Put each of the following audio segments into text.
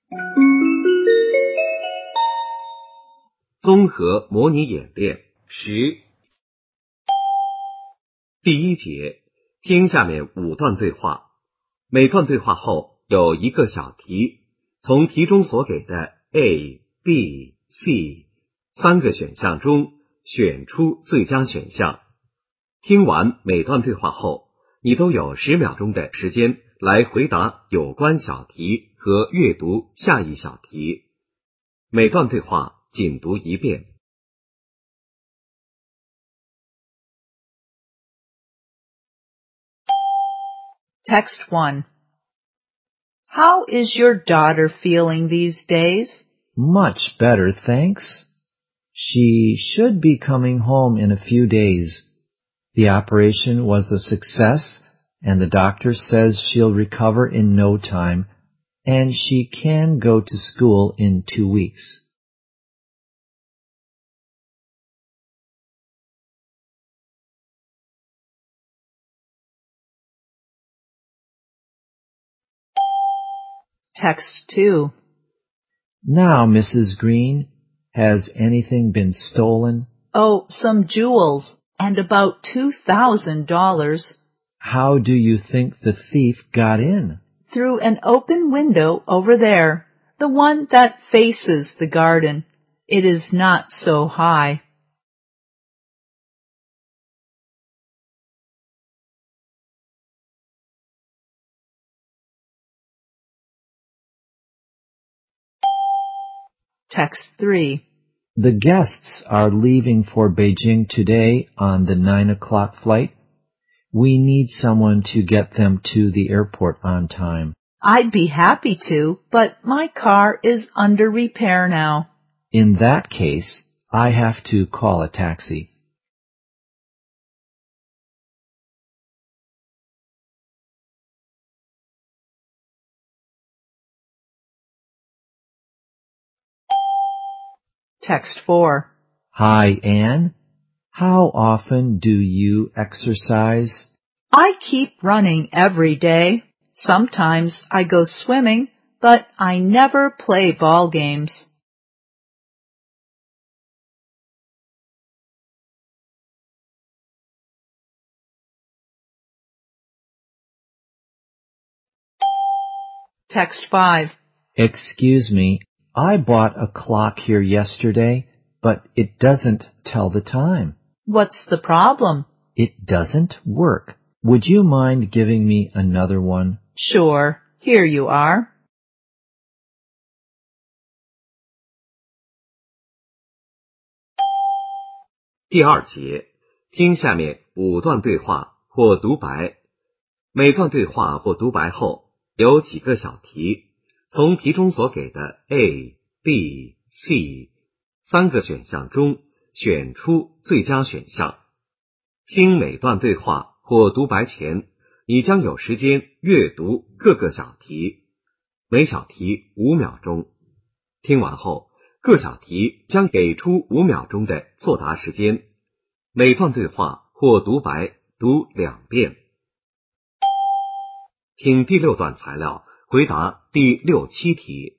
综合模拟演练10。第一节，听下面5段对话，每段对话后有一个小题，从题中所给的 A、B、C 3个选项中选出最佳选项。听完每段对话后，你都有10秒钟的时间来回答有关小题和阅读下一小题。每段对话仅读一遍。 Text 1. How is your daughter feeling these days? Much better, thanks. She should be coming home in a few days. The operation was a success, and the doctor says she'll recover in no time, and she can go to school in 2 weeks. Text 2. Now, Mrs. Green, has anything been stolen? Oh, some jewels and about $2,000. How do you think the thief got in? Through an open window over there, the one that faces the garden. It is not so high. Text 3. The guests are leaving for Beijing today on the 9 o'clock flight. We need someone to get them to the airport on time. I'd be happy to, but my car is under repair now. In that case, I have to call a taxi. Text 4. Hi, Anne. How often do you exercise? I keep running every day. Sometimes I go swimming, but I never play ball games. Text 5. Excuse me, I bought a clock here yesterday, but it doesn't tell the time. What's the problem? It doesn't work. Would you mind giving me another one? Sure, here you are. 第二节，听下面5段对话或独白。每段对话或独白后有几个小题，从题中所给的 A、B、C 3个选项中选出最佳选项。听每段对话或独白前，你将有时间阅读各个小题，每小题5秒钟。听完后，各小题将给出5秒钟的作答时间。每段对话或独白读2遍。听第6段材料，回答第6、7题。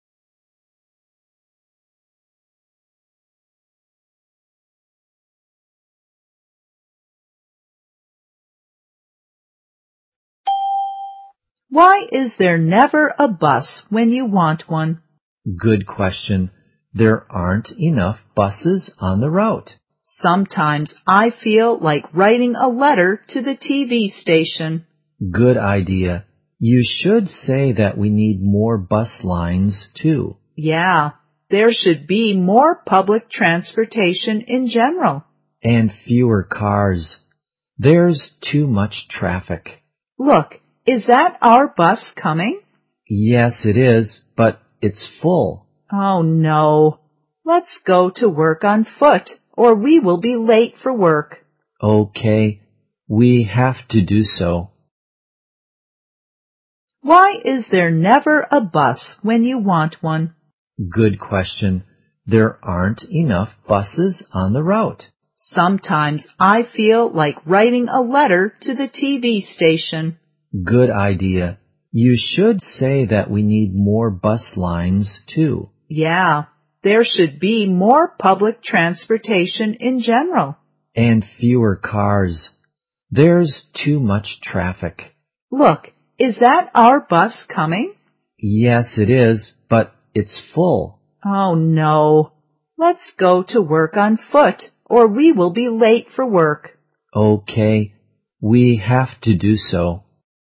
Why is there never a bus when you want one? Good question. There aren't enough buses on the route. Sometimes I feel like writing a letter to the TV station. Good idea. You should say that we need more bus lines, too. Yeah, there should be more public transportation in general. And fewer cars. There's too much traffic. Look, is that our bus coming? Yes, it is, but it's full. Oh no. Let's go to work on foot, or we will be late for work. Okay, we have to do so. Why is there never a bus when you want one? Good question. There aren't enough buses on the route. Sometimes I feel like writing a letter to the TV station. Good idea. You should say that we need more bus lines, too. Yeah, there should be more public transportation in general. And fewer cars. There's too much traffic. Look, is that our bus coming? Yes, it is, but it's full. Oh no. Let's go to work on foot, or we will be late for work. Okay, we have to do so.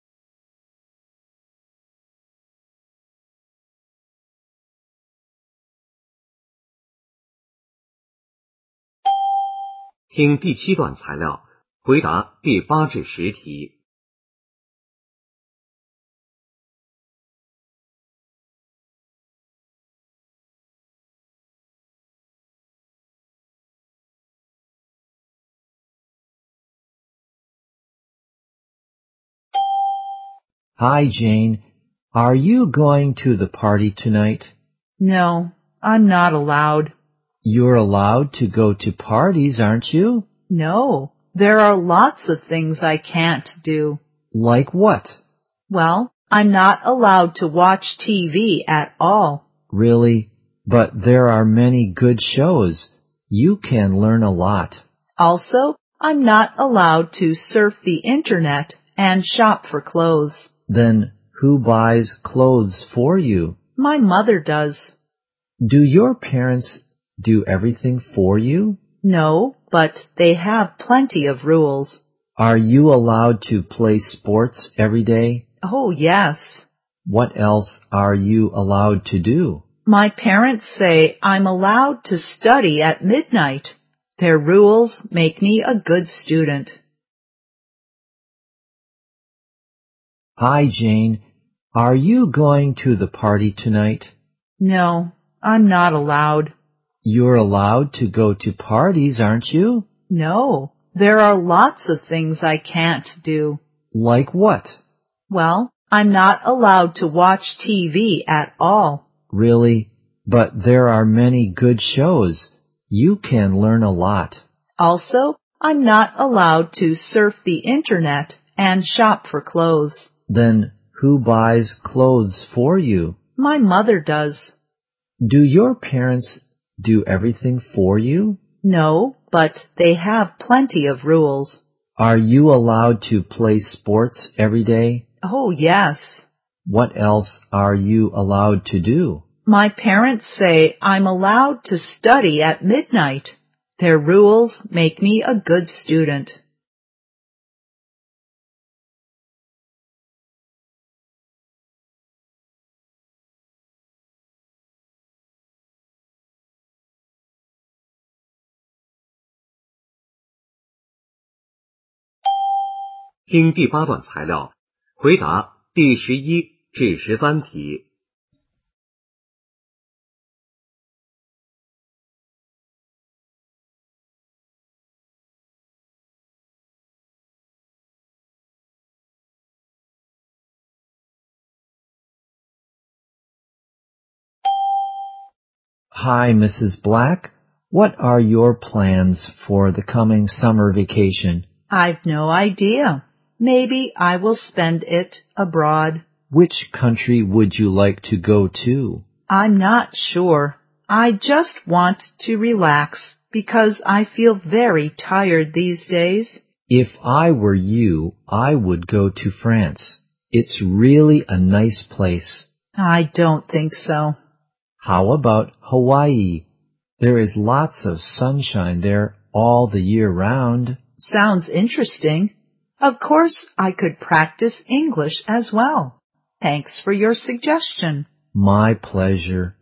听第7段材料，回答第8至10题。 Hi, Jane. Are you going to the party tonight? No, I'm not allowed. You're allowed to go to parties, aren't you? No, there are lots of things I can't do. Like what? Well, I'm not allowed to watch TV at all. Really? But there are many good shows. You can learn a lot. Also, I'm not allowed to surf the internet and shop for clothes. Then who buys clothes for you? My mother does. Do your parents do everything for you? No, but they have plenty of rules. Are you allowed to play sports every day? Oh, yes. What else are you allowed to do? My parents say I'm allowed to study at midnight. Their rules make me a good student. Hi, Jane. Are you going to the party tonight? No, I'm not allowed. You're allowed to go to parties, aren't you? No, there are lots of things I can't do. Like what? Well, I'm not allowed to watch TV at all. Really? But there are many good shows. You can learn a lot. Also, I'm not allowed to surf the internet and shop for clothes. Then who buys clothes for you? My mother does. Do your parents do everything for you? No, but they have plenty of rules. Are you allowed to play sports every day? Oh, yes. What else are you allowed to do? My parents say I'm allowed to study at midnight. Their rules make me a good student. 听第8段材料，回答第11至13题。 Hi, Mrs. Black. What are your plans for the coming summer vacation? I've no idea. Maybe I will spend it abroad. Which country would you like to go to? I'm not sure. I just want to relax because I feel very tired these days. If I were you, I would go to France. It's really a nice place. I don't think so. How about Hawaii? There is lots of sunshine there all the year round. Sounds interesting. Of course, I could practice English as well. Thanks for your suggestion. My pleasure.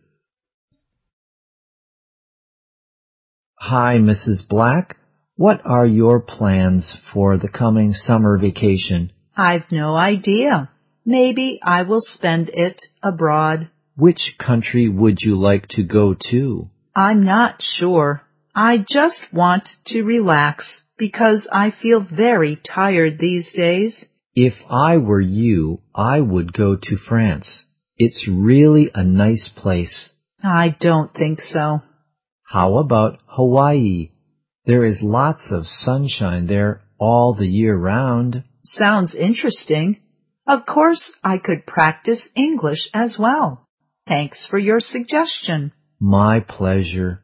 Hi, Mrs. Black. What are your plans for the coming summer vacation? I've no idea. Maybe I will spend it abroad. Which country would you like to go to? I'm not sure. I just want to relax because I feel very tired these days. If I were you, I would go to France. It's really a nice place. I don't think so. How about Hawaii? There is lots of sunshine there all the year round. Sounds interesting. Of course, I could practice English as well. Thanks for your suggestion. My pleasure.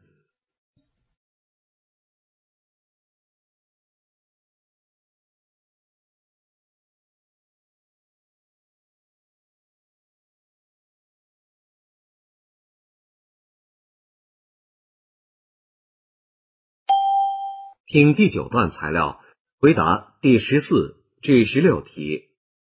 听第9段材料，回答第14至16题。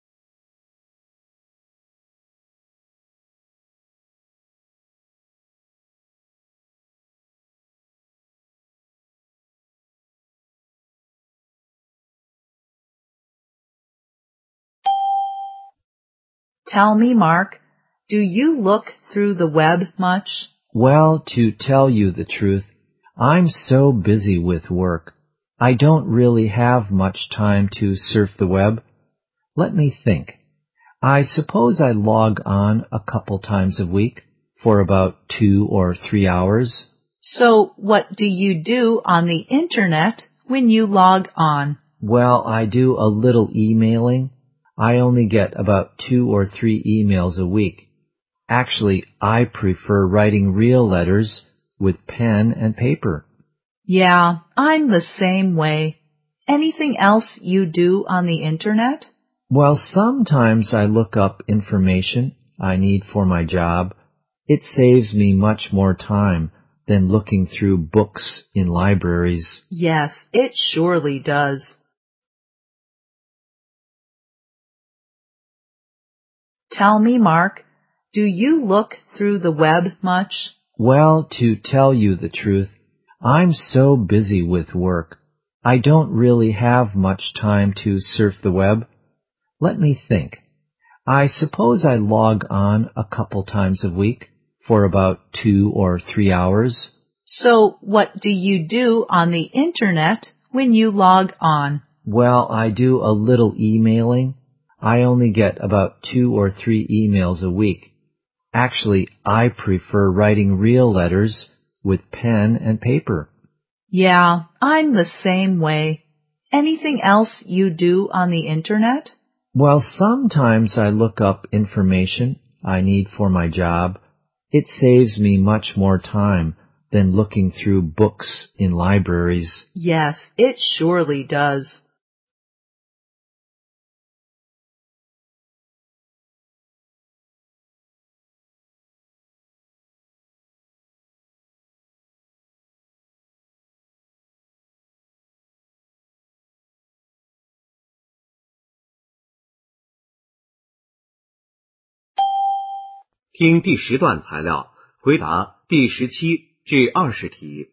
Tell me, Mark, do you look through the web much? Well, to tell you the truth, I'm so busy with work. I don't really have much time to surf the web. Let me think. I suppose I log on a couple times a week for about 2 or 3 hours. So what do you do on the Internet when you log on? Well, I do a little emailing. I only get about 2 or 3 emails a week. Actually, I prefer writing real letters with pen and paper. Yeah, I'm the same way. Anything else you do on the Internet? Well, sometimes I look up information I need for my job. It saves me much more time than looking through books in libraries. Yes, it surely does. Tell me, Mark, do you look through the web much? Well, to tell you the truth, I'm so busy with work. I don't really have much time to surf the web. Let me think. I suppose I log on a couple times a week for about 2 or 3 hours. So what do you do on the Internet when you log on? Well, I do a little emailing. I only get about 2 or 3 emails a week. Actually, I prefer writing real letters with pen and paper. Yeah, I'm the same way. Anything else you do on the Internet? Well, sometimes I look up information I need for my job. It saves me much more time than looking through books in libraries. Yes, it surely does. 听第10段材料，回答第17至20题。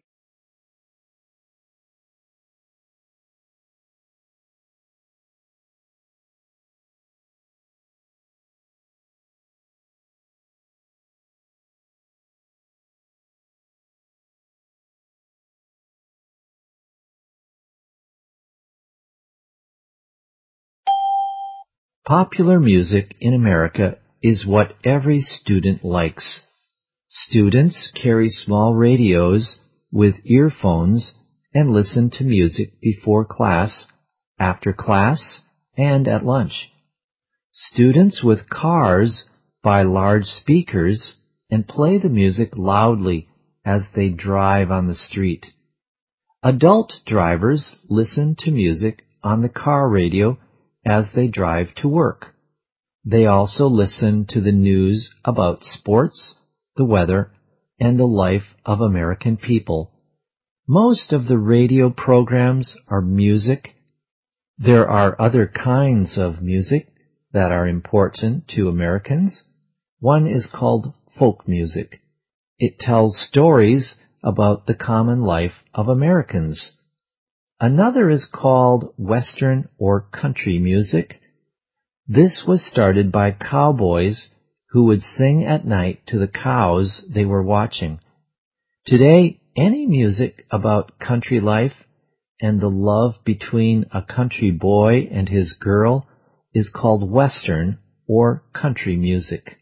Popular music in America is what every student likes. Students carry small radios with earphones and listen to music before class, after class, and at lunch. Students with cars buy large speakers and play the music loudly as they drive on the street. Adult drivers listen to music on the car radio as they drive to work. They also listen to the news about sports, the weather, and the life of American people. Most of the radio programs are music. There are other kinds of music that are important to Americans. One is called folk music. It tells stories about the common life of Americans. Another is called Western or country music. This was started by cowboys who would sing at night to the cows they were watching. Today, any music about country life and the love between a country boy and his girl is called Western or country music.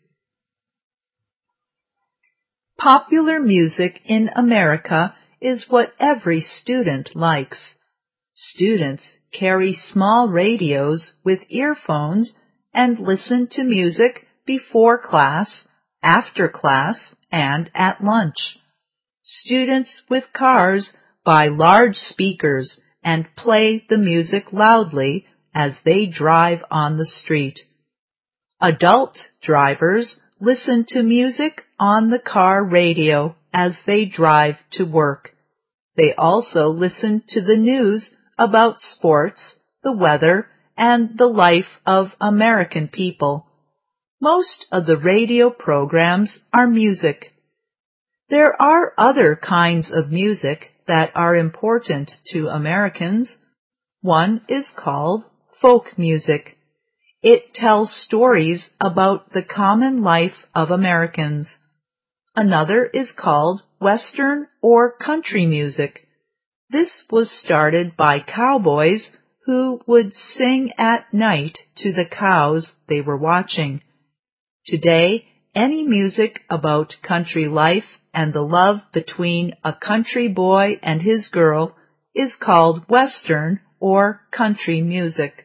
Popular music in America is what every student likes. Students carry small radios with earphones and listen to music before class, after class, and at lunch. Students with cars buy large speakers and play the music loudly as they drive on the street. Adult drivers listen to music on the car radio as they drive to work. They also listen to the news about sports, the weather, and the life of American people. Most of the radio programs are music. There are other kinds of music that are important to Americans. One is called folk music. It tells stories about the common life of Americans. Another is called Western or country music. This was started by cowboys who would sing at night to the cows they were watching. Today, any music about country life and the love between a country boy and his girl is called Western or country music.